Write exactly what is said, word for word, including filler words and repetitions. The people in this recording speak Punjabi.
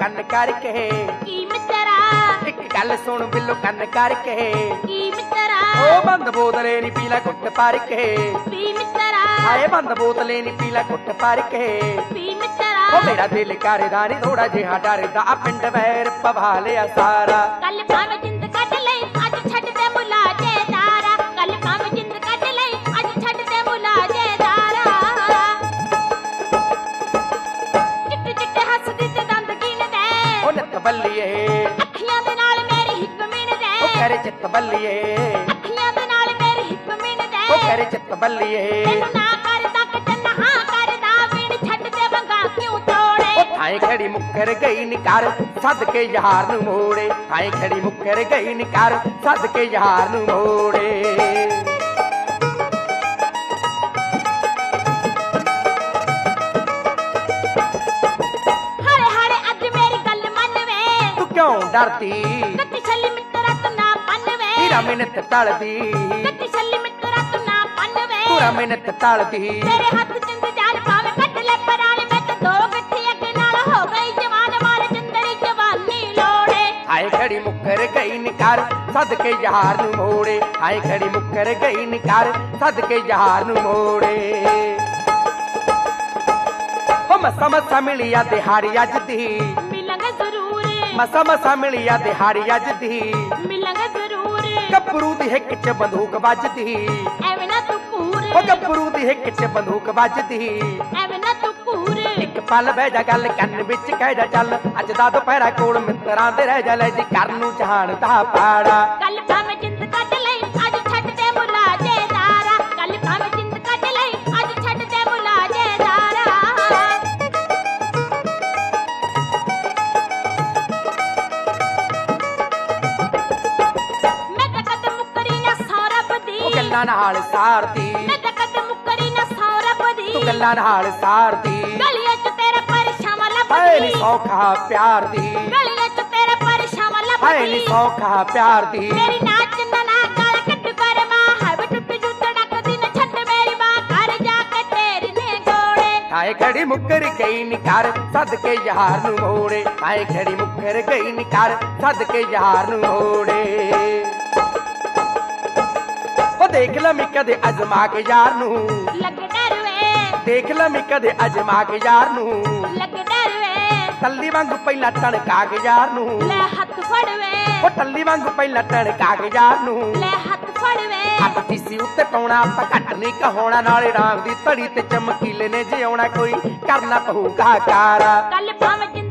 ਕੰਨ ਕਰਕੇ ਕੀ ਮਿੱਤਰਾ ਇੱਕ ਗੱਲ ਸੁਣ ਬਿੱਲੋ ਕੰਨ ਕਰਕੇ ਕੀ ਮਿੱਤਰਾ ਉਹ ਬੰਦ ਬੋਤਲੇ ਨੀ ਪੀਲਾ ਘੁੱਟ ਭਰ ਕੇ ਪੀ ਮਿੱਤਰਾ ਆਏ ਬੰਦ ਬੋਤਲੇ ਨੀ ਪੀਲਾ ਘੁੱਟ ਭਰ ਕੇ ਪੀ ਮਿੱਤਰਾ ਉਹ ਮੇਰਾ ਦਿਲ ਕਰਦਾ ਨੀ ਥੋੜਾ ਜਿਹਾ ਡਰਦਾ ਆ ਪਿੰਡ ਵੈਰ ਪਵਾ ਲਿਆ ਸਾਰਾ ਕੱਲ ਭਾਵੇਂ ਜਿੰਦ ਕੱਢ ਲਈ ਅੱਜ ਛੱਡ ਦੇ ਮੁਲਾਜੇ ਦਾਰਾ ਕੱਲ ਭਾਵੇਂ ਜਿੰਦ ਕੱਢ ਲਈ ਅੱਜ ਛੱਡ ਦੇ ਮੁਲਾਜੇ ਦਾਰਾ ਚਿੱਟੇ ਚਿੱਟੇ ਹੱਸਦੀ ਤੇ ਦੰਦ ਗਿਣਦੇ ਉਹ ਨੱਤ ਬੱਲੀਏ ਅੱਖੀਆਂ ਦੇ ਨਾਲ ਮੇਰੀ ਹਿੱਕ ਮਿਣਦੇ ਉਹ ਕਰੇ ਚਿੱਤ ਬੱਲੀਏ ਅੱਖੀਆਂ ਦੇ ਨਾਲ ਮੇਰੀ ਹਿੱਕ ਮਿਣਦੇ ਉਹ ਕਰੇ ਚਿੱਤ ਬੱਲੀਏ ਤੈਨੂੰ ਨਾ ਕਰਦਾ ਕਿ ਤੈਨੂੰ ਹਾਂ ਕਰਦਾ ਵੀਣ ਛੱਡ ਦੇ ਵੰਗਾ ਕਿਉਂ ਤੋੜੇ ਉਹ ਥਾਂ ਖੜੀ ਮੁੱਕਰ ਗਈ ਨੀ ਕਰ ਸੱਦ ਕੇ ਯਾਰ ਨੂੰ ਮੋੜੇ ਥਾਂ ਖੜੀ ਮੁੱਕਰ ਗਈ ਨੀ ਕਰ ਸੱਦ ਕੇ ਯਾਰ ਨੂੰ ਮੋੜੇ ਹਾਰੇ ਹਾਰੇ ਅੱਜ ਮੇਰੀ ਗੱਲ ਮੰਨ ਵੇ ਤੂੰ ਕਿਉਂ ਡਰਦੀ ਕੱਟੀ ਛੱਲੀ ਮਿੱਤਰਾ ਤੂੰ ਨਾ ਪੰਨ ਵੇ ਹੀਰਾ ਮਿਹਨਤ ਟਲਦੀ ਕੱਟੀ ਛੱਲੀ ਮਿੱਤਰਾ ਤੂੰ ਨਾ ਪੰਨ ਵੇ ਪੂਰਾ ਮਿਹਨਤ ਟਲਦੀ ਤੇਰੇ ਹੱਥ ਜਿੰਦ ਜਾਨ ਭਾਵੇਂ ਕੱਢ ਲੈ ਪਰਾਲੇ ਵਿੱਚ ਦੋ ਗੱਠੀ ਅੱਗੇ ਨਾਲ ਹੋ ਗਈ ਜਵਾਨ ਮਾਰ ਜਿੰਦੜੀ ਜਵਾਨੀ ਲੋੜੇ ਹਾਏ ਖੜੀ ਮੁੱਕਰ ਗਈ ਨੀ ਕਰ ਸੱਦ ਕੇ ਯਾਰ ਨੂੰ ਮੋੜੇ ਹਾਏ ਖੜੀ ਮੁੱਕਰ ਗਈ ਨੀ ਕਰ ਸੱਦ ਕੇ ਯਾਰ ਨੂੰ ਮੋੜੇ ਹੋ ਮਸਾ ਮਸਾ ਮਿਲੀ ਆ ਦਿਹਾੜੀ ਅੱਜ ਦੀ ਮਿਲਾਂਗੇ ਜ਼ਰੂਰ ਮਸਾ ਮਸਾ ਮਿਲੀ ਆ ਦਿਹਾੜੀ ਅੱਜ ਦੀ ਮਿਲਾਂਗੇ ਜ਼ਰੂਰ ਗੱਭਰੂ ਦੀ ਹਿੱਕ 'ਚ ਬੰਦੂਕ ਵੱਜਦੀ ਐਵੇਂ ਨਾ ਤੂੰ ਪੂਰ ਉਹ ਗੱਭਰੂ ਦੀ ਹਿੱਕ 'ਚ ਬੰਦੂਕ ਵੱਜਦੀ ਐਵੇਂ ਨਾ ਤੂੰ ਪੂਰ ਇੱਕ ਪਲ ਬਹਿ ਜਾ ਗੱਲ ਕੰਨ ਵਿੱਚ ਕਹਿ ਜਾ ਚੱਲ ਅੱਜ ਦਾ ਦੁਪਹਿਰਾ ਕੋਲ ਮਿੱਤਰਾਂ ਦੇ ਰਹਿ ਜਾ ਲੈ ਜੀ ਕਰਨ ਨੂੰ ਜਹਾਨ ਦਾ ਪਾੜਾ ਕੱਲ ਭਾਵੇਂ ਜਿੰਦ ਕੱਢ ਲਈ ਅੱਜ ਛੱਡ ਦੇ ਮੁਲਾਜੇ ਦਾਰਾ ਕੱਲ ਭਾਵੇਂ ਜਿੰਦ ਕੱਢ ਲਈ ਅੱਜ ਛੱਡ ਦੇ ਮੁਲਾਜੇ ਦਾਰਾ ਮੈਂ ਤਾਂ ਕਦਮ ਮੁੱਕਰੀ ਨਾ ਸੌ ਰੱਬ ਦੀ ਉਹ ਗੱਲਾਂ ਨਾਲ ਸਾਰਦੀ ਮੈਂ ਤਾਂ ਕਦਮ ਮੁੱਕਰੀ ਨਾ ਸੌ ਰੱਬ ਦੀ ਤੂੰ ਗੱਲਾਂ ਨਾਲ ਸਾਰਦੀ ਗਲੀਆਂ ਚ ਤੇਰੇ ਪਰਛਾਵਾਂ ਹਾਏ ਨੀ ਲੱਭਦੀ ਸੌਖਾ ਪਿਆਰ ਦੀ ਗਲੀਆਂ ਚ ਤੇਰੇ ਪਰਛਾਵਾਂ ਹਾਏ ਨੀ ਲੱਭਦੀ ਸੌਖਾ ਪਿਆਰ ਦੀ ਮੇਰੀ ਨਾਚ ਨਾ ਨਾ ਗਲ ਕੱਟ ਕਰ ਮਾਂ ਹਵੇ ਟੁੱਟ ਜੂ ਤੜਕਦੀ ਨਾ ਛੱਡ ਮੇਰੀ ਮਾਂ ਘਰ ਜਾ ਕੇ ਤੇਰੇ ਨੇ ਗੋੜੇ ਹਾਏ ਖੜੀ ਮੁੱਕਰ ਗਈ ਨੀ ਕਰ ਸੱਦ ਕੇ ਯਾਰ ਨੂੰ ਮੋੜੇ ਹਾਏ ਖੜੀ ਮੁੱਕਰ ਗਈ ਨੀ ਕਰ ਸੱਦ ਕੇ ਯਾਰ ਨੂੰ ਮੋੜੇ ਉਹ ਦੇਖ ਲੈ ਮੈਂ ਕਦੇ ਅਜ਼ਮਾ ਕੇ ਯਾਰ ਨੂੰ ਲੱਗ ਡਰ ਵੇ ਦੇਖ ਲੈ ਮੈਂ ਕਦੇ ਅਜ਼ਮਾ ਕੇ ਯਾਰ ਨੂੰ ਲੱਗ ਡਰ ਵੇ ਟੱਲੀ ਵਾਂਗੂ ਪਹਿਲਾਂ ਟਣਕਾ ਕੇ ਯਾਰ ਨੂੰ ਲੈ ਹੱਥ ਫੜ ਵੇ ਉਹ ਟੱਲੀ ਵਾਂਗੂ ਪਹਿਲਾਂ ਟਣਕਾ ਕੇ ਯਾਰ ਨੂੰ ਲੈ ਹੱਥ ਫੜ ਵੇ ਹੱਥ ਟੀਸੀ ਉੱਤੇ ਪਾਉਣਾ ਆਪਾਂ ਘੱਟ ਨਹੀਂ ਕਹਾਉਣਾ ਨਾਲੇ ਰਾਗ ਦੀ ਧੜੀ ਤੇ ਚਮਕੀਲੇ ਨੇ ਜਿਉਣਾ ਕੋਈ ਕਰਨਾ ਪਊਗਾ ਕਾਰਾ ਕੱਲ ਭਾਵੇਂ ਜਿੰਦ